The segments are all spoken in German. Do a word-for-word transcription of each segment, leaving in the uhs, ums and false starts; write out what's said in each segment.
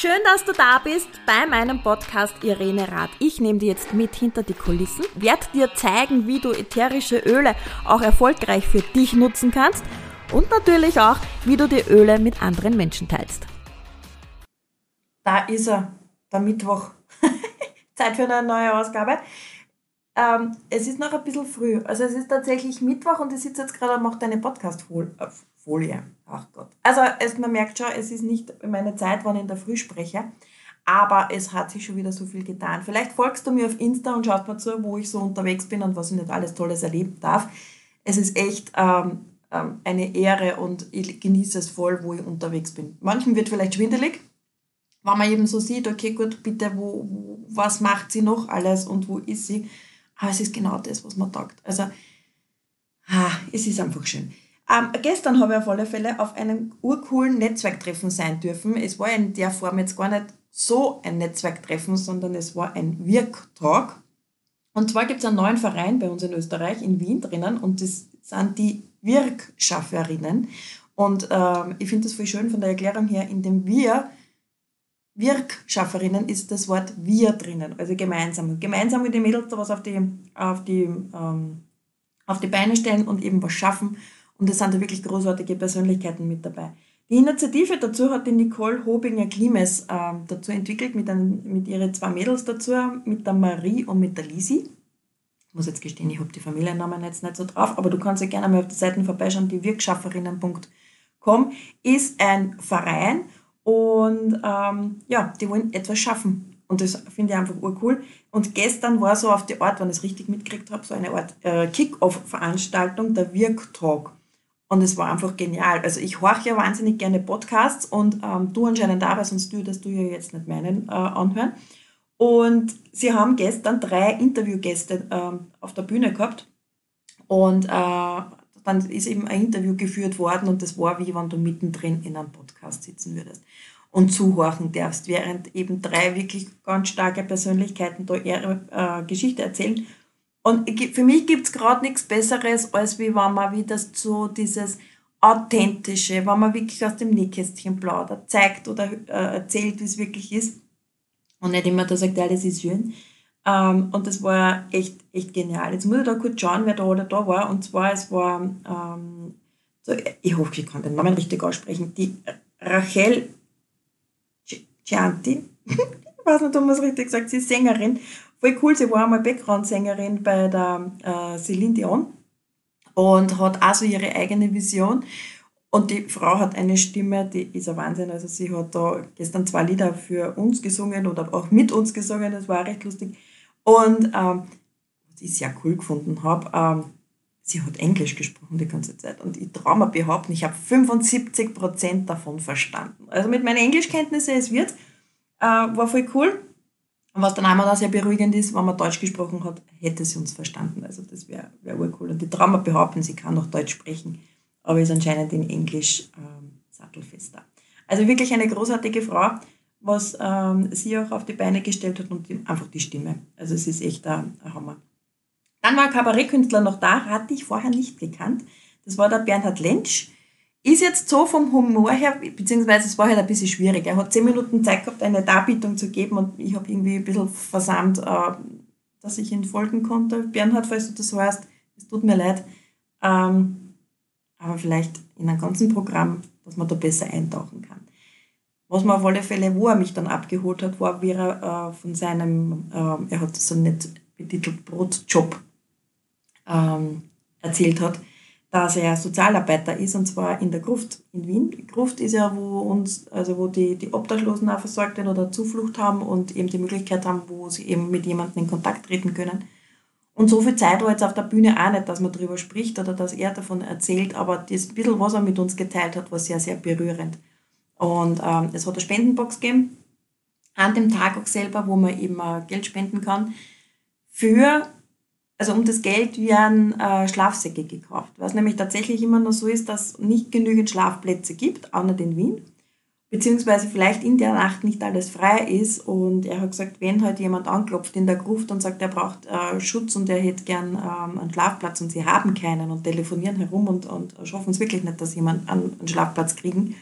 Schön, dass du da bist bei meinem Podcast Irene Rath. Ich nehme dir jetzt mit hinter die Kulissen, werde dir zeigen, wie du ätherische Öle auch erfolgreich für dich nutzen kannst und natürlich auch, wie du die Öle mit anderen Menschen teilst. Da ist er, der Mittwoch. Zeit für eine neue Ausgabe. Ähm, es ist noch ein bisschen früh. Also es ist tatsächlich Mittwoch und ich sitze jetzt gerade und mache eine Podcast-Folie. Ach Gott. Also es, man merkt schon, es ist nicht meine Zeit, wann ich in der Früh spreche, aber es hat sich schon wieder so viel getan. Vielleicht folgst du mir auf Insta und schaust mal zu, wo ich so unterwegs bin und was ich nicht alles Tolles erleben darf. Es ist echt ähm, ähm, eine Ehre und ich genieße es voll, wo ich unterwegs bin. Manchen wird vielleicht schwindelig, wenn man eben so sieht, okay, gut, bitte, wo, wo, was macht sie noch alles und wo ist sie? Aber es ist genau das, was man taugt. Also, ah, es ist einfach schön. Ähm, gestern habe ich auf alle Fälle auf einem urcoolen Netzwerktreffen sein dürfen. Es war in der Form jetzt gar nicht so ein Netzwerktreffen, sondern es war ein Wirktag. Und zwar gibt es einen neuen Verein bei uns in Österreich, in Wien drinnen, und das sind die Wirkschafferinnen. Und ähm, ich finde das voll schön von der Erklärung her, in dem Wir Wirkschafferinnen ist das Wort wir drinnen, also gemeinsam. Gemeinsam mit den Mädels da was auf die, auf die, ähm, auf die Beine stellen und eben was schaffen. Und es sind da wirklich großartige Persönlichkeiten mit dabei. Die Initiative dazu hat die Nicole Hobinger-Klimes ähm, dazu entwickelt, mit, ein, mit ihren zwei Mädels dazu, mit der Marie und mit der Lisi. Ich muss jetzt gestehen, ich habe die Familiennamen jetzt nicht so drauf, aber du kannst ja gerne mal auf die Seiten vorbeischauen, die wirkschafferinnen punkt com ist ein Verein. Und ähm, ja, die wollen etwas schaffen. Und das finde ich einfach urcool. Und gestern war so auf die Art, wenn ich es richtig mitgekriegt habe, so eine Art äh, Kick-Off-Veranstaltung, der Wirktag. Und es war einfach genial. Also ich horche ja wahnsinnig gerne Podcasts und ähm, du anscheinend auch, weil sonst würdest du ja jetzt nicht meinen äh, anhören. Und sie haben gestern drei Interviewgäste ähm, auf der Bühne gehabt. Und äh, dann ist eben ein Interview geführt worden und das war, wie wenn du mittendrin in einem Podcast sitzen würdest und zuhorchen darfst, während eben drei wirklich ganz starke Persönlichkeiten da ihre äh, Geschichte erzählen. Und für mich gibt es gerade nichts Besseres, als wie wenn man wieder so dieses Authentische, wenn man wirklich aus dem Nähkästchen plaudert, zeigt oder äh, erzählt, wie es wirklich ist und nicht immer da sagt, ja, das ist schön. Um, und das war echt, echt genial. Jetzt muss ich da kurz schauen, wer da oder da war. Und zwar, es war, um, so, ich hoffe, ich kann den Namen richtig aussprechen, die Rachel Chianti. Ich weiß nicht, ob man es richtig sagt, sie ist Sängerin. Voll cool, sie war einmal Background-Sängerin bei der äh, Celine Dion und hat auch so ihre eigene Vision. Und die Frau hat eine Stimme, die ist ein Wahnsinn. Also sie hat da gestern zwei Lieder für uns gesungen oder auch mit uns gesungen, das war auch recht lustig. Und ähm, was ich sehr cool gefunden habe, ähm, sie hat Englisch gesprochen die ganze Zeit. Und ich traue mir behaupten, ich habe fünfundsiebzig Prozent davon verstanden. Also mit meinen Englischkenntnissen, es wird, äh, war voll cool. Und was dann einmal auch sehr beruhigend ist, wenn man Deutsch gesprochen hat, hätte sie uns verstanden. Also das wäre wär urcool. Und ich traue mir behaupten, sie kann noch Deutsch sprechen, aber ist anscheinend in Englisch ähm, sattelfester. Also wirklich eine großartige Frau, was ähm, sie auch auf die Beine gestellt hat und die, einfach die Stimme. Also es ist echt ein, ein Hammer. Dann war ein Kabarettkünstler noch da, hatte ich vorher nicht gekannt. Das war der Bernhard Lentsch. Ist jetzt so vom Humor her, beziehungsweise es war halt ein bisschen schwierig. Er hat zehn Minuten Zeit gehabt, eine Darbietung zu geben und ich habe irgendwie ein bisschen versammelt, äh, dass ich ihn folgen konnte. Bernhard, falls du das weißt, es tut mir leid. Ähm, aber vielleicht in einem ganzen Programm, dass man da besser eintauchen kann. Was man auf alle Fälle, wo er mich dann abgeholt hat, war, wie er äh, von seinem, äh, er hat so nett betitelt Brotjob ähm, erzählt hat, dass er Sozialarbeiter ist, und zwar in der Gruft in Wien. Die Gruft ist ja, wo uns, also wo die, die Obdachlosen auch versorgt werden oder Zuflucht haben und eben die Möglichkeit haben, wo sie eben mit jemandem in Kontakt treten können. Und so viel Zeit war jetzt auf der Bühne auch nicht, dass man darüber spricht oder dass er davon erzählt, aber das bisschen, was er mit uns geteilt hat, war sehr, sehr berührend. Und ähm, es hat eine Spendenbox gegeben, an dem Tag auch selber, wo man eben äh, Geld spenden kann. Für, also um das Geld werden äh, Schlafsäcke gekauft. Was nämlich tatsächlich immer noch so ist, dass es nicht genügend Schlafplätze gibt, auch nicht in Wien. Beziehungsweise vielleicht in der Nacht nicht alles frei ist. Und er hat gesagt, wenn halt jemand anklopft in der Gruft und sagt, er braucht äh, Schutz und er hätte gern ähm, einen Schlafplatz und sie haben keinen und telefonieren herum und, und schaffen es wirklich nicht, dass jemand einen, einen Schlafplatz kriegen,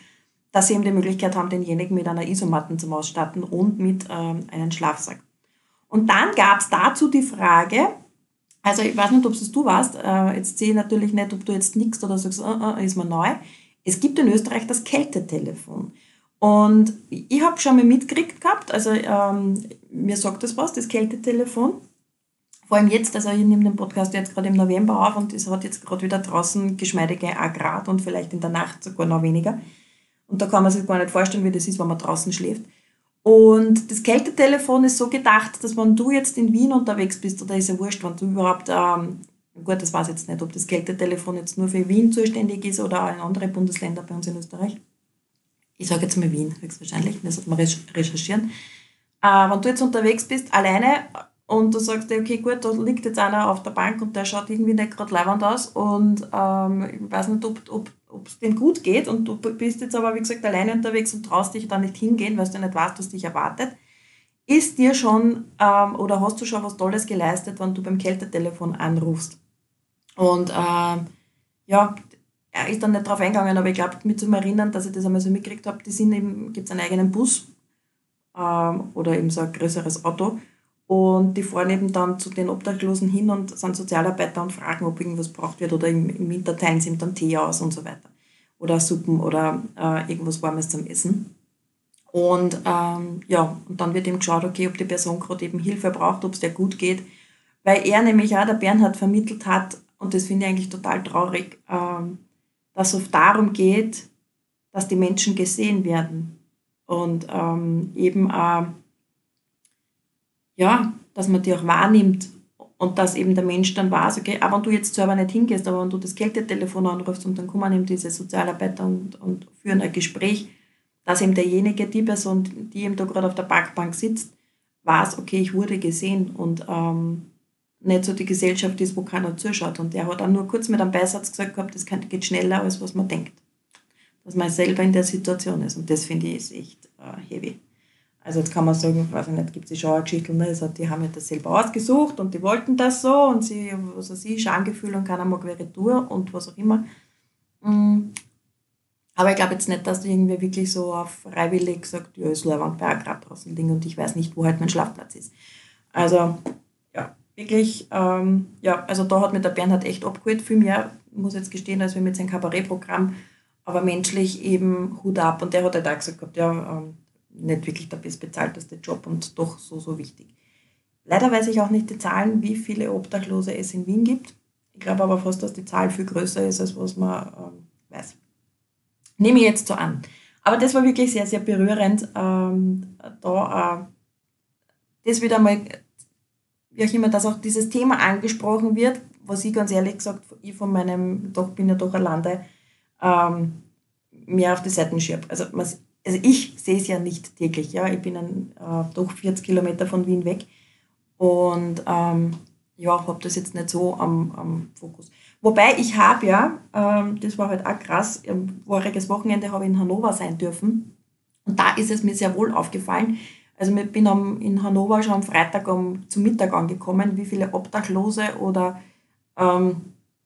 dass sie eben die Möglichkeit haben, denjenigen mit einer Isomatte zum Ausstatten und mit ähm, einem Schlafsack. Und dann gab es dazu die Frage, also ich weiß nicht, ob es du warst, äh, jetzt sehe ich natürlich nicht, ob du jetzt nickst oder sagst, äh, äh, ist mir neu. Es gibt in Österreich das Kältetelefon. Und ich habe schon mal mitgekriegt gehabt, also ähm, mir sagt das was, das Kältetelefon. Vor allem jetzt, also ich nehme den Podcast jetzt gerade im November auf und es hat jetzt gerade wieder draußen geschmeidige ein Grad und vielleicht in der Nacht sogar noch weniger. Und da kann man sich gar nicht vorstellen, wie das ist, wenn man draußen schläft. Und das Kältetelefon ist so gedacht, dass wenn du jetzt in Wien unterwegs bist, oder ist ja wurscht, wenn du überhaupt, ähm, gut, das weiß ich jetzt nicht, ob das Kältetelefon jetzt nur für Wien zuständig ist oder auch in andere Bundesländer bei uns in Österreich. Ich sage jetzt mal Wien, höchstwahrscheinlich, das sollte man recherchieren. Äh, wenn du jetzt unterwegs bist, alleine, und du sagst dir, okay, gut, da liegt jetzt einer auf der Bank und der schaut irgendwie nicht gerade leibend aus und ähm, ich weiß nicht, ob, ob ob es dem gut geht und du bist jetzt aber, wie gesagt, alleine unterwegs und traust dich da nicht hingehen, weil du nicht weißt, was dich erwartet, ist dir schon ähm, oder hast du schon was Tolles geleistet, wenn du beim Kältetelefon anrufst. Und ähm, ja, er ist dann nicht drauf eingegangen, aber ich glaube, mich zu erinnern, dass ich das einmal so mitgekriegt habe, die sind eben, gibt es einen eigenen Bus ähm, oder eben so ein größeres Auto und die fahren eben dann zu den Obdachlosen hin und sind Sozialarbeiter und fragen, ob irgendwas gebraucht wird oder im, im Winter teilen sie ihm dann Tee aus und so weiter. Oder Suppen oder äh, irgendwas Warmes zum Essen. Und ähm, ja, und dann wird eben geschaut, okay, ob die Person gerade eben Hilfe braucht, ob es der gut geht. Weil er nämlich auch, der Bernhard, vermittelt hat, und das finde ich eigentlich total traurig, ähm, dass es oft darum geht, dass die Menschen gesehen werden. Und ähm, eben auch, ja, dass man die auch wahrnimmt und dass eben der Mensch dann weiß, okay, auch wenn du jetzt selber nicht hingehst, aber wenn du das Kältetelefon anrufst und dann kommen eben diese Sozialarbeiter und, und führen ein Gespräch, dass eben derjenige, die Person, die eben da gerade auf der Parkbank sitzt, weiß, okay, ich wurde gesehen und ähm, nicht so die Gesellschaft ist, wo keiner zuschaut. Und der hat auch nur kurz mit einem Beisatz gesagt gehabt, das geht schneller, als was man denkt. Dass man selber in der Situation ist. Und das finde ich ist echt äh, heavy. Also jetzt kann man sagen, weiß ich nicht, gibt es schon eine Geschichte, ne? Also die haben ja das selber ausgesucht und die wollten das so und sie, was weiß ich, Schamgefühl und keiner mag Retour und was auch immer. Aber ich glaube jetzt nicht, dass irgendwie wirklich so auf freiwillig sagt, ja, ist leibend bei einem Grad draußen liegen und ich weiß nicht, wo halt mein Schlafplatz ist. Also, ja, wirklich, ähm, ja, also da hat mir der Bernhard echt abgeholt, viel mehr, muss jetzt gestehen, als wir mit seinem Kabarettprogramm, aber menschlich eben Hut ab. Und der hat halt auch gesagt gehabt, ja, ähm, nicht wirklich der bestbezahlteste Job und doch so, so wichtig. Leider weiß ich auch nicht die Zahlen, wie viele Obdachlose es in Wien gibt. Ich glaube aber fast, dass die Zahl viel größer ist, als was man ähm, weiß. Nehme ich jetzt so an. Aber das war wirklich sehr, sehr berührend, ähm, da äh, das wieder mal, wie auch immer, dass auch dieses Thema angesprochen wird, was ich ganz ehrlich gesagt, ich von meinem, doch bin ja doch ein Lande, ähm, mehr auf die Seiten schiebe. Also, also ich sehe es ja nicht täglich, ja, ich bin ein, äh, doch vierzig Kilometer von Wien weg und ähm, ja, habe das jetzt nicht so am, am Fokus. Wobei ich habe ja, ähm, das war halt auch krass, ähm, voriges Wochenende habe ich in Hannover sein dürfen und da ist es mir sehr wohl aufgefallen. Also ich bin am, in Hannover schon am Freitag um, zum Mittag angekommen, wie viele Obdachlose oder ähm,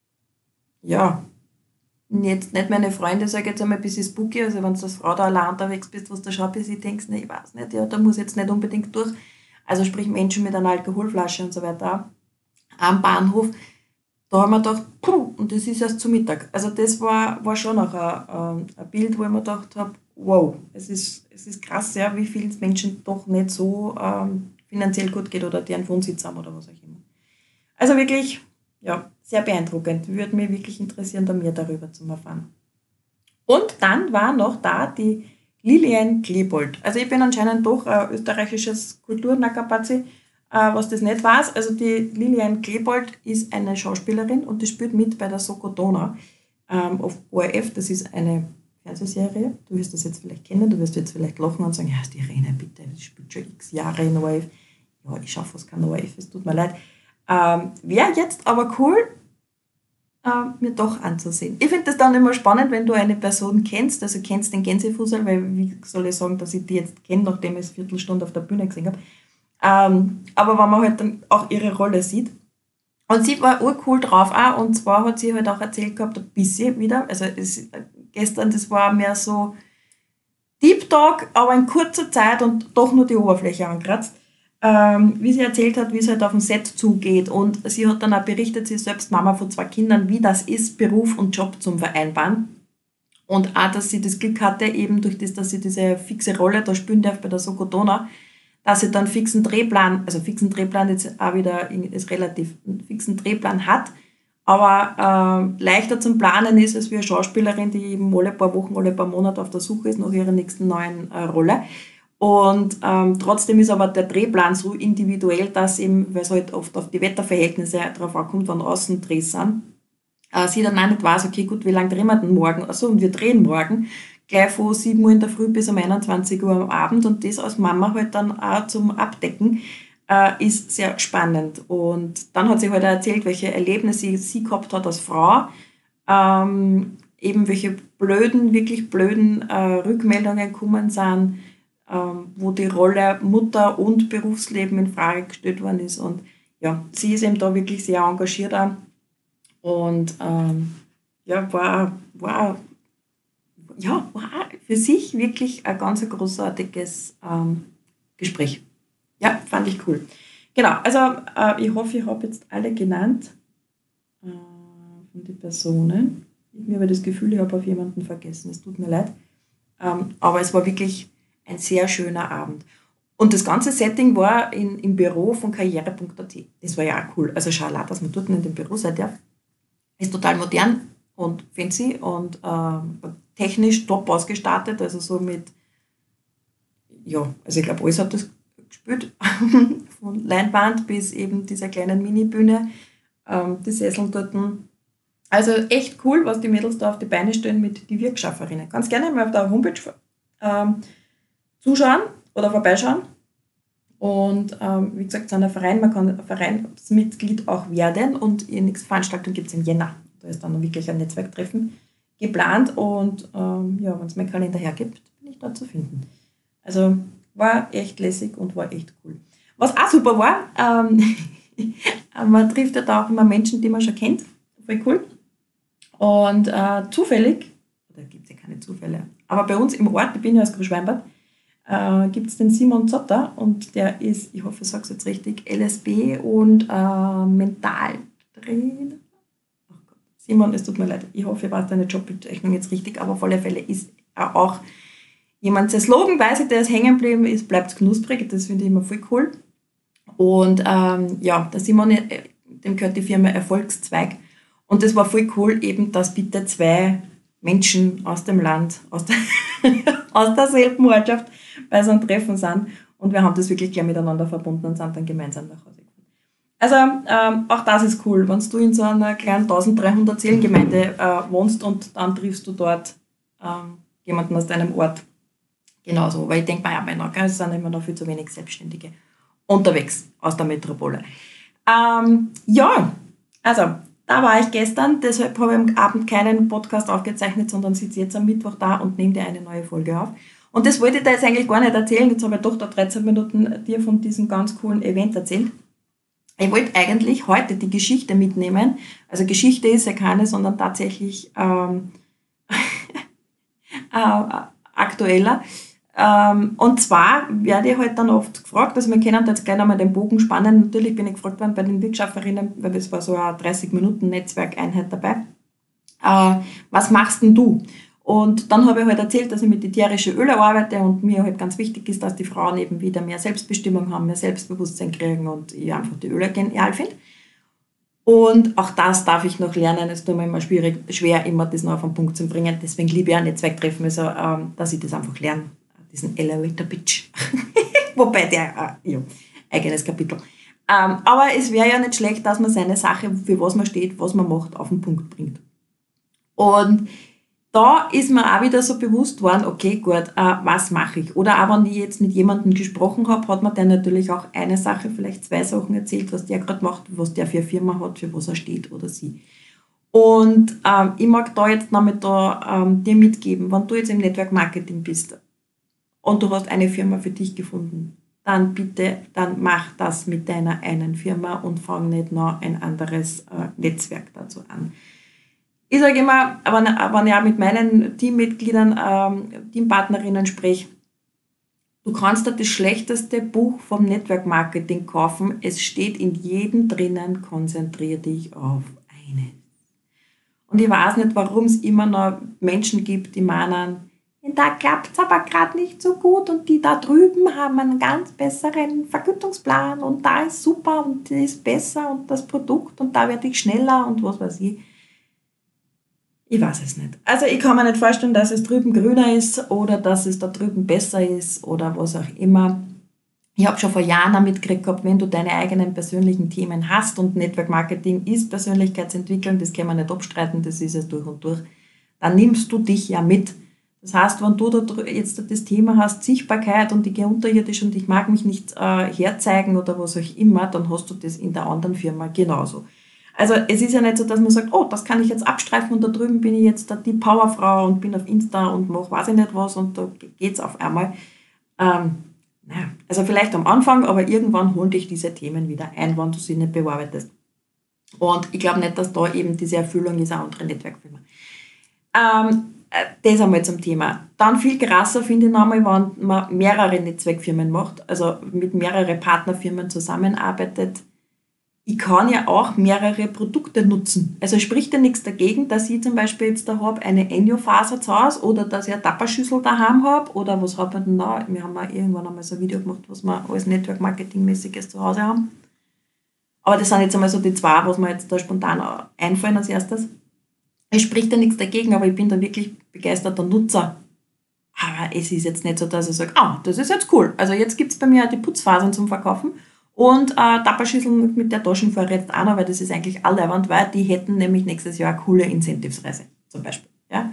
ja, jetzt nicht meine Freunde, sage ich jetzt einmal ein bisschen spooky, also wenn du als Frau da allein unterwegs bist, was du schon ein bisschen denkst, ne, ich weiß nicht, ja, da muss jetzt nicht unbedingt durch. Also sprich Menschen mit einer Alkoholflasche und so weiter am Bahnhof. Da haben wir gedacht, puh, und das ist erst zu Mittag. Also das war, war schon noch ein, ein Bild, wo ich mir gedacht habe, wow, es ist, es ist krass, ja, wie vielen Menschen doch nicht so ähm, finanziell gut geht oder deren Wohnsitz haben oder was auch immer. Also wirklich, ja, sehr beeindruckend. Würde mich wirklich interessieren, da mehr darüber zu erfahren. Und dann war noch da die Lilian Klebold. Also ich bin anscheinend doch ein österreichisches Kulturnackerpatzi, was das nicht weiß. Also die Lilian Klebold ist eine Schauspielerin und die spielt mit bei der Soko Donau ähm, auf O R F. Das ist eine Fernsehserie. Du wirst das jetzt vielleicht kennen, du wirst jetzt vielleicht lachen und sagen, ja, die Irene, bitte, die spielt schon x Jahre in O R F. Ja, ich schaffe fast kein O R F, es tut mir leid. Ähm, Wäre jetzt aber cool, äh, mir doch anzusehen. Ich finde das dann immer spannend, wenn du eine Person kennst, also kennst den Gänsefußball, weil wie soll ich sagen, dass ich die jetzt kenne, nachdem ich es eine Viertelstunde auf der Bühne gesehen habe. Ähm, aber wenn man halt dann auch ihre Rolle sieht. Und sie war urcool drauf auch, und zwar hat sie halt auch erzählt gehabt, ein bisschen wieder, also es, gestern, das war mehr so, tiptop, aber in kurzer Zeit und doch nur die Oberfläche angekratzt. Ähm, wie sie erzählt hat, wie es halt auf dem Set zugeht. Und sie hat dann auch berichtet, sie ist selbst Mama von zwei Kindern, wie das ist, Beruf und Job zum Vereinbaren. Und auch, dass sie das Glück hatte, eben durch das, dass sie diese fixe Rolle da spielen darf bei der Soko Donau, dass sie dann fixen Drehplan, also fixen Drehplan jetzt auch wieder ist relativ, einen fixen Drehplan hat, aber äh, leichter zum Planen ist als wie eine Schauspielerin, die eben alle paar Wochen, alle paar Monate auf der Suche ist nach ihrer nächsten neuen äh, Rolle. Und ähm, trotzdem ist aber der Drehplan so individuell, dass eben, weil es halt oft auf die Wetterverhältnisse drauf ankommt, wann Außendrehs sind, äh, sie dann auch nicht weiß, okay, gut, wie lange drehen wir denn morgen? Also, und wir drehen morgen gleich von sieben Uhr in der Früh bis um einundzwanzig Uhr am Abend und das als Mama halt dann auch zum Abdecken, äh, ist sehr spannend. Und dann hat sie halt auch erzählt, welche Erlebnisse sie gehabt hat als Frau, ähm, eben welche blöden, wirklich blöden äh, Rückmeldungen gekommen sind, ähm, wo die Rolle Mutter und Berufsleben in Frage gestellt worden ist. Und ja, sie ist eben da wirklich sehr engagiert auch. Und ähm, ja, war, war, ja, war für sich wirklich ein ganz großartiges ähm, Gespräch. Ja, fand ich cool. Genau, also äh, ich hoffe, ich habe jetzt alle genannt äh, von den Personen. Ich habe das Gefühl, ich habe auf jemanden vergessen. Es tut mir leid. Ähm, aber es war wirklich ein sehr schöner Abend. Und das ganze Setting war in, im Büro von karriere punkt a t. Das war ja auch cool. Also schau auch, dass man dort in dem Büro seid, ja. Ist total modern und fancy und ähm, technisch top ausgestattet. Also so mit, ja, also ich glaube, alles hat das gespielt. Von Leinwand bis eben dieser kleinen Minibühne, ähm, die Sesseln dort. Also echt cool, was die Mädels da auf die Beine stellen mit den Wirkschafferinnen. Ganz gerne mal auf der Homepage ähm, zuschauen oder vorbeischauen. Und ähm, wie gesagt, es ist ein Verein, man kann ein Vereinsmitglied auch werden und die nächste Veranstaltung gibt es im Jänner. Da ist dann wirklich ein Netzwerktreffen geplant und ähm, ja, wenn es meinen Kalender hergibt, bin ich da zu finden. Also war echt lässig und war echt cool. Was auch super war, ähm, man trifft ja da auch immer Menschen, die man schon kennt. Voll cool. Und äh, zufällig, oder gibt es ja keine Zufälle, aber bei uns im Ort, ich bin ja aus Großschweinbad, äh, gibt es den Simon Zotter und der ist, ich hoffe, ich sage es jetzt richtig, L S B und äh, Mentaltrainer. Oh Gott. Simon, es tut mir leid, ich hoffe, ich weiß deine Jobbezeichnung jetzt richtig, aber auf alle Fälle ist er auch jemand, der Slogan weiß ich, der ist hängen geblieben, ist, bleibt knusprig, das finde ich immer voll cool. Und ähm, ja, der Simon, dem gehört die Firma Erfolgszweig. Und das war voll cool, eben, dass bitte zwei Menschen aus dem Land, aus, der aus derselben Ortschaft bei so einem Treffen sind. Und wir haben das wirklich gleich miteinander verbunden und sind dann gemeinsam nach Hause gekommen. Also ähm, auch das ist cool, wenn du in so einer kleinen eintausenddreihundert Seelengemeinde äh, wohnst und dann triffst du dort ähm, jemanden aus deinem Ort. Genauso, weil ich denke mir, ja, Männer, es sind immer noch viel zu wenig Selbstständige unterwegs aus der Metropole. Ähm, ja, also da war ich gestern, deshalb habe ich am Abend keinen Podcast aufgezeichnet, sondern sitze jetzt am Mittwoch da und nehme dir eine neue Folge auf. Und das wollte ich dir jetzt eigentlich gar nicht erzählen, jetzt habe ich doch da dreizehn Minuten dir von diesem ganz coolen Event erzählt. Ich wollte eigentlich heute die Geschichte mitnehmen, also Geschichte ist ja keine, sondern tatsächlich ähm, äh, aktueller. Ähm, und zwar werde ich halt dann oft gefragt, also wir können jetzt gleich einmal den Bogen spannen, natürlich bin ich gefragt worden bei den Wirtschafferinnen, weil das war so eine dreißig Minuten Netzwerkeinheit dabei, äh, was machst denn du? Und dann habe ich halt erzählt, dass ich mit ätherischen Ölen arbeite und mir halt ganz wichtig ist, dass die Frauen eben wieder mehr Selbstbestimmung haben, mehr Selbstbewusstsein kriegen und ich einfach die Öle genial finde. Und auch das darf ich noch lernen. Es tut mir immer schwierig, schwer, immer das noch auf den Punkt zu bringen. Deswegen liebe ich auch Netzwerktreffen, also, ähm, dass ich das einfach lerne, diesen Elevator Pitch. Wobei der, äh, ja, eigenes Kapitel. Ähm, aber es wäre ja nicht schlecht, dass man seine Sache, für was man steht, was man macht, auf den Punkt bringt. Und da ist mir auch wieder so bewusst worden, okay, gut, äh, was mache ich? Oder auch wenn ich jetzt mit jemandem gesprochen habe, hat man der natürlich auch eine Sache, vielleicht zwei Sachen erzählt, was der gerade macht, was der für eine Firma hat, für was er steht oder sie. Und ähm, ich mag da jetzt noch mit da, ähm, dir mitgeben, wenn du jetzt im Network Marketing bist und du hast eine Firma für dich gefunden, dann bitte, dann mach das mit deiner einen Firma und fang nicht noch ein anderes äh, Netzwerk dazu an. Ich sage immer, wenn, wenn ich auch mit meinen Teammitgliedern, ähm, Teampartnerinnen spreche, du kannst dir das schlechteste Buch vom Network Marketing kaufen. Es steht in jedem drinnen, konzentriere dich auf eines. Und ich weiß nicht, warum es immer noch Menschen gibt, die meinen, da klappt es aber gerade nicht so gut und die da drüben haben einen ganz besseren Vergütungsplan und da ist super und das ist besser und das Produkt und da werde ich schneller und was weiß ich. Ich weiß es nicht. Also ich kann mir nicht vorstellen, dass es drüben grüner ist oder dass es da drüben besser ist oder was auch immer. Ich habe schon vor Jahren auch mitgekriegt gehabt, wenn du deine eigenen persönlichen Themen hast und Network Marketing ist Persönlichkeitsentwicklung, das kann man nicht abstreiten, das ist es durch und durch, dann nimmst du dich ja mit. Das heißt, wenn du da jetzt das Thema hast, Sichtbarkeit und ich gehe unterirdisch und ich mag mich nicht äh, herzeigen oder was auch immer, dann hast du das in der anderen Firma genauso. Also es ist ja nicht so, dass man sagt, oh, das kann ich jetzt abstreifen und da drüben bin ich jetzt die Powerfrau und bin auf Insta und mache weiß ich nicht was und da geht's auf einmal. Ähm, naja, also vielleicht am Anfang, aber irgendwann holen dich diese Themen wieder ein, wenn du sie nicht bearbeitest. Und ich glaube nicht, dass da eben diese Erfüllung ist, auch andere Netzwerkfirmen. Ähm, das einmal zum Thema. Dann viel krasser finde ich nochmal, wenn man mehrere Netzwerkfirmen macht, also mit mehreren Partnerfirmen zusammenarbeitet. Ich kann ja auch mehrere Produkte nutzen. Also spricht ja nichts dagegen, dass ich zum Beispiel jetzt da habe eine Enyo-Faser zu Hause oder dass ich eine Tapperschüssel daheim habe oder was haben wir denn da? Wir haben auch irgendwann einmal so ein Video gemacht, was wir alles Network-Marketing-mäßiges zu Hause haben. Aber das sind jetzt einmal so die zwei, was mir jetzt da spontan einfallen als erstes. Es spricht ja nichts dagegen, aber ich bin da wirklich begeisterter Nutzer. Aber es ist jetzt nicht so, dass ich sage, ah, das ist jetzt cool. Also jetzt gibt es bei mir die Putzfasern zum Verkaufen. Und äh, Tapperschüsseln mit der Taschenfahrer jetzt auch noch, weil das ist eigentlich allerwand, weil die hätten nämlich nächstes Jahr eine coole Incentivesreise zum Beispiel. Ja?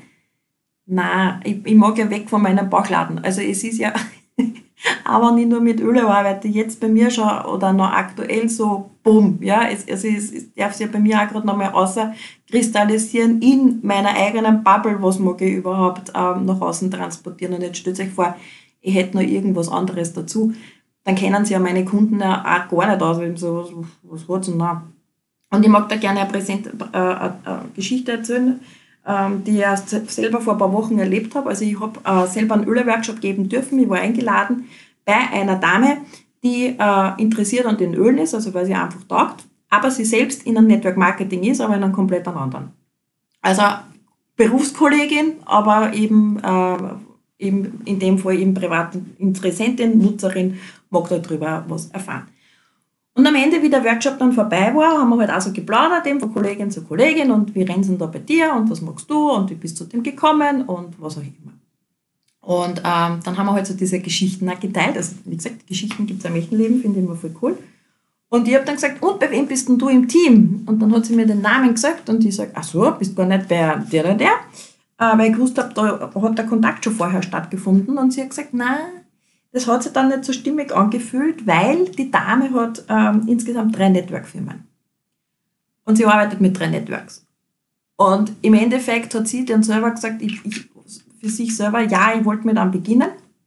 Nein, ich, ich mag ja weg von meinem Bauchladen. Also es ist ja, aber nicht nur mit Öl arbeite, jetzt bei mir schon oder noch aktuell so, bumm, ja, es, also es, es darf sich ja bei mir auch gerade nochmal außerkristallisieren in meiner eigenen Bubble, was mag ich überhaupt ähm, nach außen transportieren. Und jetzt stellt euch vor, ich hätte noch irgendwas anderes dazu. Dann kennen sie ja meine Kunden ja auch gar nicht aus, wenn so, was, was hat es denn da? Und ich mag da gerne eine, Präsent, äh, eine Geschichte erzählen, ähm, die ich erst selber vor ein paar Wochen erlebt habe. Also ich habe äh, selber einen Öle-Workshop geben dürfen. Ich war eingeladen bei einer Dame, die äh, interessiert an den Ölen ist, also weil sie einfach taugt, aber sie selbst in einem Network Marketing ist, aber in einem komplett anderen. Also Berufskollegin, aber eben, äh, eben in dem Fall eben private Interessentin, Nutzerin, mag darüber was erfahren. Und am Ende, wie der Workshop dann vorbei war, haben wir halt auch so geplaudert, eben von Kollegin zu Kollegin und wie rennen sie da bei dir und was magst du und wie bist du zu dem gekommen und was auch immer. Und ähm, dann haben wir halt so diese Geschichten auch geteilt. Also wie gesagt, Geschichten gibt es im echten Leben, finde ich immer voll cool. Und ich habe dann gesagt, und bei wem bist denn du im Team? Und dann hat sie mir den Namen gesagt und ich sage, ach so, bist gar nicht bei der oder der. Äh, weil ich gewusst habe, da hat der Kontakt schon vorher stattgefunden. Und sie hat gesagt, nein, das hat sich dann nicht so stimmig angefühlt, weil die Dame hat ähm, insgesamt drei Network-Firmen. Und sie arbeitet mit drei Networks. Und im Endeffekt hat sie dann selber gesagt, ich, ich, für sich selber, ja, ich wollte mir dann beginnen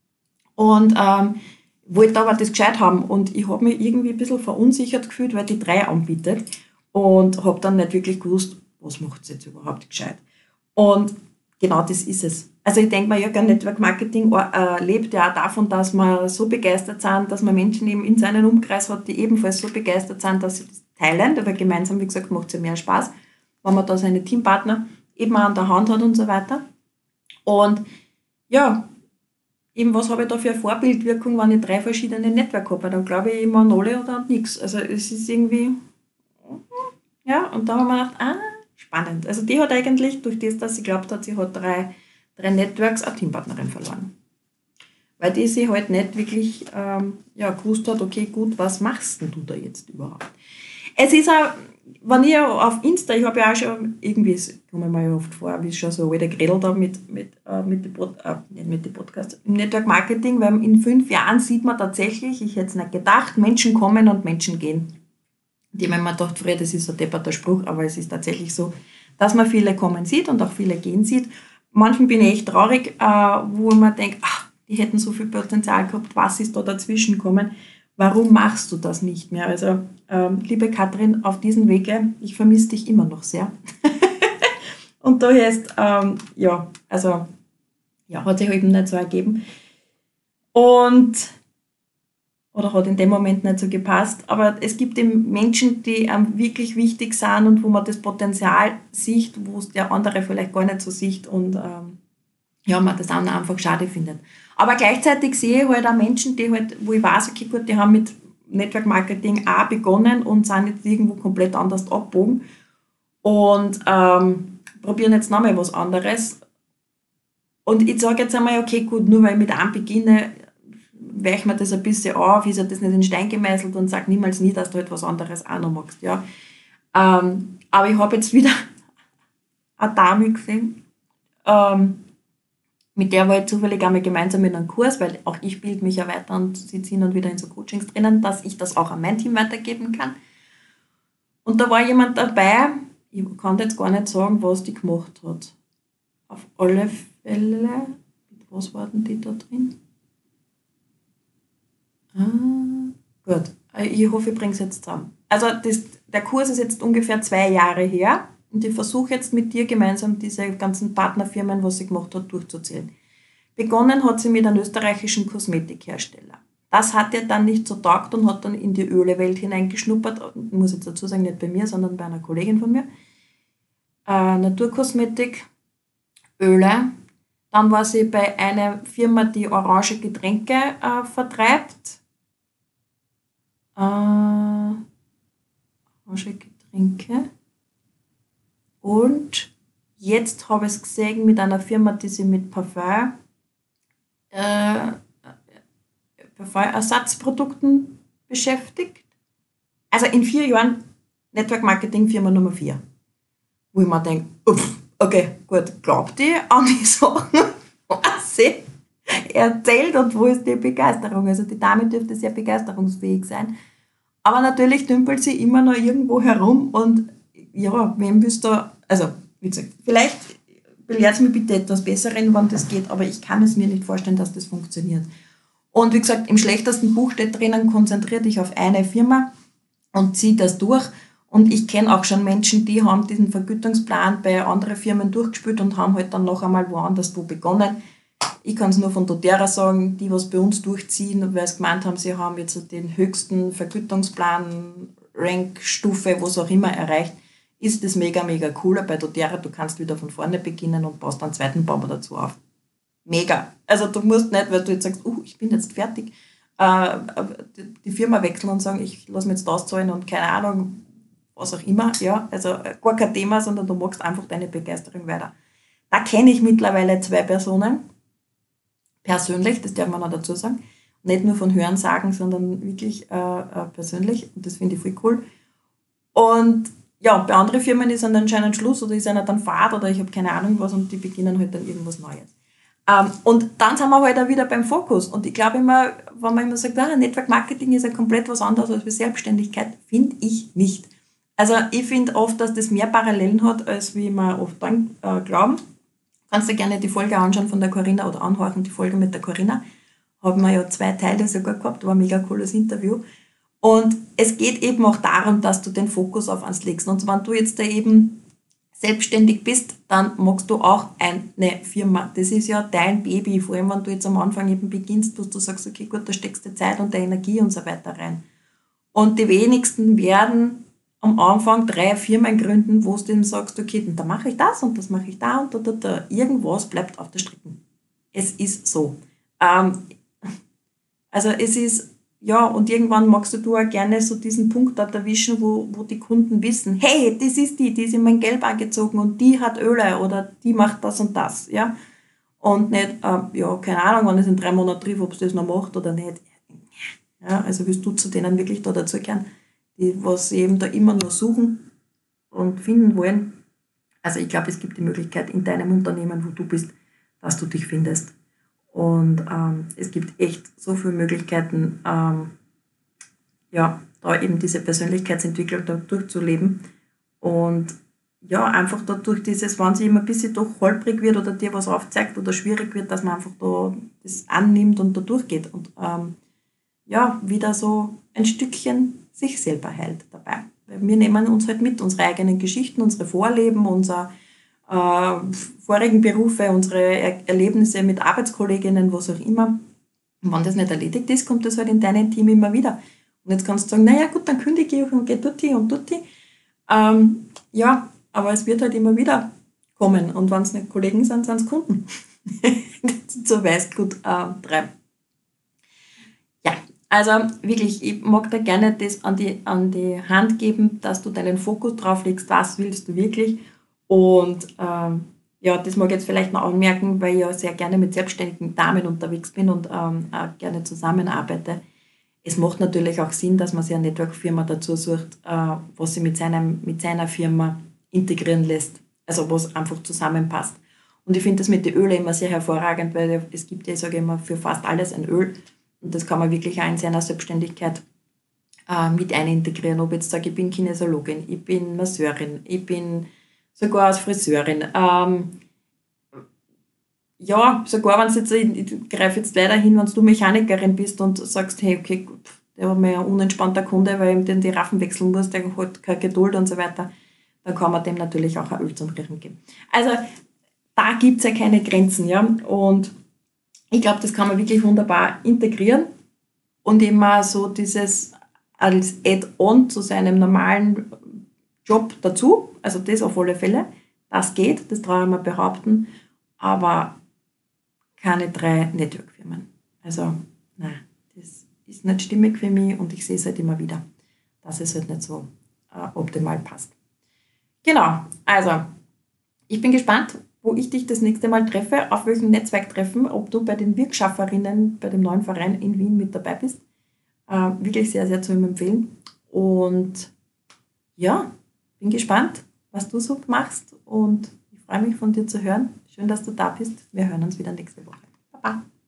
und ähm, wollte aber das gescheit haben. Und ich habe mich irgendwie ein bisschen verunsichert gefühlt, weil die drei anbietet und habe dann nicht wirklich gewusst, was macht sie jetzt überhaupt gescheit. Und genau das ist es. Also ich denke mal, ja, Network Marketing äh, lebt ja auch davon, dass wir so begeistert sind, dass man Menschen eben in seinem Umkreis hat, die ebenfalls so begeistert sind, dass sie das teilen. Aber gemeinsam, wie gesagt, macht es ja mehr Spaß, wenn man da seine Teampartner eben auch an der Hand hat und so weiter. Und ja, eben was habe ich da für eine Vorbildwirkung, wenn ich drei verschiedene Network habe? Dann glaube ich immer an alle oder an nichts. Also es ist irgendwie, ja, und da haben wir gedacht, ah, spannend. Also die hat eigentlich, durch das, dass sie glaubt hat, sie hat drei, drei Networks, eine Teampartnerin verloren. Weil die sie halt nicht wirklich ähm, ja, gewusst hat, okay, gut, was machst denn du da jetzt überhaupt? Es ist auch, wenn ich auf Insta, ich habe ja auch schon irgendwie, es kommt mir ja oft vor, wie ich schon so alte geredet habe mit, mit, äh, mit den Pod, äh, nicht mit den Podcasts, im Network Marketing, weil in fünf Jahren sieht man tatsächlich, ich hätte es nicht gedacht, Menschen kommen und Menschen gehen. Die haben mir gedacht, früher, das ist so ein depperter Spruch, aber es ist tatsächlich so, dass man viele kommen sieht und auch viele gehen sieht. Manchen bin ich echt traurig, äh, wo man denkt, ach, die hätten so viel Potenzial gehabt, was ist da dazwischen gekommen? Warum machst du das nicht mehr? Also, ähm, liebe Katrin, auf diesem Wege, ich vermisse dich immer noch sehr. Und da heißt, ähm, ja, also, ja, hat sich eben nicht so ergeben. Und, oder hat in dem Moment nicht so gepasst. Aber es gibt eben Menschen, die einem wirklich wichtig sind und wo man das Potenzial sieht, wo es der andere vielleicht gar nicht so sieht und ähm, ja, man das auch einfach schade findet. Aber gleichzeitig sehe ich halt auch Menschen, die halt, wo ich weiß, okay, gut, die haben mit Network Marketing auch begonnen und sind jetzt irgendwo komplett anders abgebogen und ähm, probieren jetzt nochmal was anderes. Und ich sage jetzt einmal, okay, gut, nur weil ich mit einem beginne, weiche mir das ein bisschen auf, ist ja das nicht in Stein gemeißelt und sage niemals nie, dass du halt was anderes auch noch magst. Ja. Ähm, aber ich habe jetzt wieder eine Dame gesehen, ähm, mit der war ich zufällig einmal gemeinsam in einem Kurs, weil auch ich bilde mich ja weiter und sie ziehen dann wieder in so Coachings drinnen, dass ich das auch an mein Team weitergeben kann. Und da war jemand dabei, ich kann jetzt gar nicht sagen, was die gemacht hat. Auf alle Fälle, was war denn die da drin? Ah, gut, ich hoffe, ich bringe es jetzt zusammen. Also das, der Kurs ist jetzt ungefähr zwei Jahre her und ich versuche jetzt mit dir gemeinsam diese ganzen Partnerfirmen, was sie gemacht hat, durchzuzählen. Begonnen hat sie mit einem österreichischen Kosmetikhersteller. Das hat ihr dann nicht so taugt und hat dann in die Ölewelt hineingeschnuppert. Ich muss jetzt dazu sagen, nicht bei mir, sondern bei einer Kollegin von mir. Äh, Naturkosmetik, Öle. Dann war sie bei einer Firma, die orange Getränke äh, vertreibt. Äh, orange Getränke. Und jetzt habe ich es gesehen mit einer Firma, die sich mit Parfum, äh, Parfum-Ersatzprodukten beschäftigt. Also in vier Jahren Network Marketing Firma Nummer vier. Wo ich mir denke, okay, gut, glaubt ihr an die Sachen, was sie erzählt und wo ist die Begeisterung? Also die Dame dürfte sehr begeisterungsfähig sein. Aber natürlich dümpelt sie immer noch irgendwo herum und ja, wem willst du, also wie gesagt, vielleicht belehrt mich bitte etwas Besseren, wann das geht, aber ich kann es mir nicht vorstellen, dass das funktioniert. Und wie gesagt, im schlechtesten Buch steht drinnen, konzentriere dich auf eine Firma und zieh das durch. Und ich kenne auch schon Menschen, die haben diesen Vergütungsplan bei anderen Firmen durchgespielt und haben halt dann noch einmal woanders wo begonnen. Ich kann es nur von doTERRA sagen, die was bei uns durchziehen, weil sie gemeint haben, sie haben jetzt den höchsten Vergütungsplan, Rank, Stufe, was auch immer erreicht, ist das mega, mega cool. Bei doTERRA, du kannst wieder von vorne beginnen und baust einen zweiten Baum dazu auf. Mega. Also du musst nicht, weil du jetzt sagst, uh, ich bin jetzt fertig, äh, die Firma wechseln und sagen, ich lasse mir jetzt das zahlen und keine Ahnung, was auch immer. Ja, also gar kein Thema, sondern du machst einfach deine Begeisterung weiter. Da kenne ich mittlerweile zwei Personen, persönlich, das darf man noch dazu sagen, nicht nur von Hören sagen, sondern wirklich äh, äh, persönlich und das finde ich voll cool. Und ja, bei anderen Firmen ist dann anscheinend Schluss oder ist einer dann Fahrt oder ich habe keine Ahnung was und die beginnen halt dann irgendwas Neues. Ähm, und dann sind wir halt auch wieder beim Fokus. Und ich glaube immer, wenn man immer sagt, ah, Network Marketing ist ja komplett was anderes als für Selbstständigkeit, finde ich nicht. Also ich finde oft, dass das mehr Parallelen hat, als wie wir oft dann äh, glauben. Kannst du gerne die Folge anschauen von der Corinna oder anhören, die Folge mit der Corinna. Haben wir ja zwei Teile sogar gehabt, war ein mega cooles Interview. Und es geht eben auch darum, dass du den Fokus auf eins legst. Und wenn du jetzt da eben selbstständig bist, dann magst du auch eine Firma. Das ist ja dein Baby, vor allem wenn du jetzt am Anfang eben beginnst, dass du sagst, okay, gut, da steckst du Zeit und Energie und so weiter rein. Und die wenigsten werden am Anfang drei Firmen gründen, wo du dann sagst, okay, da mache ich das und das mache ich da und da, da, da. Irgendwas bleibt auf der Strecke. Es ist so. Ähm, also es ist, ja, und irgendwann magst du auch gerne so diesen Punkt dort erwischen, wo, wo die Kunden wissen, hey, das ist die, die ist in mein Gelb angezogen und die hat Öle oder die macht das und das, ja. Und nicht, äh, ja, keine Ahnung, wenn es in drei Monaten trifft, ob es das noch macht oder nicht. Ja, also willst du zu denen wirklich da dazugehören, die was eben da immer nur suchen und finden wollen. Also ich glaube, es gibt die Möglichkeit in deinem Unternehmen, wo du bist, dass du dich findest. Und ähm, es gibt echt so viele Möglichkeiten, ähm, ja, da eben diese Persönlichkeitsentwicklung da durchzuleben. Und ja, einfach dadurch dieses, wenn sie immer ein bisschen doch holprig wird oder dir was aufzeigt oder schwierig wird, dass man einfach da das annimmt und da durchgeht. Und ähm, ja, wieder so ein Stückchen sich selber heilt dabei. Weil wir nehmen uns halt mit, unsere eigenen Geschichten, unsere Vorleben, unser äh, vorigen Berufe, unsere er Erlebnisse mit Arbeitskolleginnen, was auch immer. Und wenn das nicht erledigt ist, kommt das halt in deinem Team immer wieder. Und jetzt kannst du sagen, naja gut, dann kündige ich und gehe tutti und tutti. Ähm, ja, aber es wird halt immer wieder kommen. Und wenn es nicht Kollegen sind, sind es Kunden. So Weißglut äh, treiben. Ja, also wirklich, ich mag da gerne das an die, an die Hand geben, dass du deinen Fokus drauf legst, was willst du wirklich. Und ähm, ja, das mag ich jetzt vielleicht noch anmerken, weil ich ja sehr gerne mit selbstständigen Damen unterwegs bin und ähm, auch gerne zusammenarbeite. Es macht natürlich auch Sinn, dass man sich eine Network-Firma dazu sucht, äh, was sie mit, seinem, mit seiner Firma integrieren lässt. Also was einfach zusammenpasst. Und ich finde das mit den Ölen immer sehr hervorragend, weil es gibt ja, sage ich immer, für fast alles ein Öl. Und das kann man wirklich auch in seiner Selbstständigkeit äh, mit einintegrieren. Ob ich jetzt sage, ich bin Kinesiologin, ich bin Masseurin, ich bin sogar als Friseurin. Ähm, ja, sogar wenn es jetzt, ich, ich greife jetzt leider hin, wenn du Mechanikerin bist und sagst, hey, okay, gut, der war mir ein unentspannter Kunde, weil ich den die Raffen wechseln muss, der hat keine Geduld und so weiter, dann kann man dem natürlich auch ein Öl zum Riechen geben. Also da gibt es ja keine Grenzen, ja. Und ich glaube, das kann man wirklich wunderbar integrieren und immer so dieses als Add-on zu seinem normalen Job dazu, also das auf alle Fälle, das geht, das traue ich mir behaupten, aber keine drei Network-Firmen. Also, nein, das ist nicht stimmig für mich und ich sehe es halt immer wieder, dass es halt nicht so äh, optimal passt. Genau, also, ich bin gespannt, wo ich dich das nächste Mal treffe, auf welchem Netzwerktreffen, ob du bei den Wirkschafferinnen, bei dem neuen Verein in Wien mit dabei bist. Äh, wirklich sehr, sehr zu empfehlen. Und ja, bin gespannt, was du so machst und ich freue mich von dir zu hören. Schön, dass du da bist. Wir hören uns wieder nächste Woche. Baba.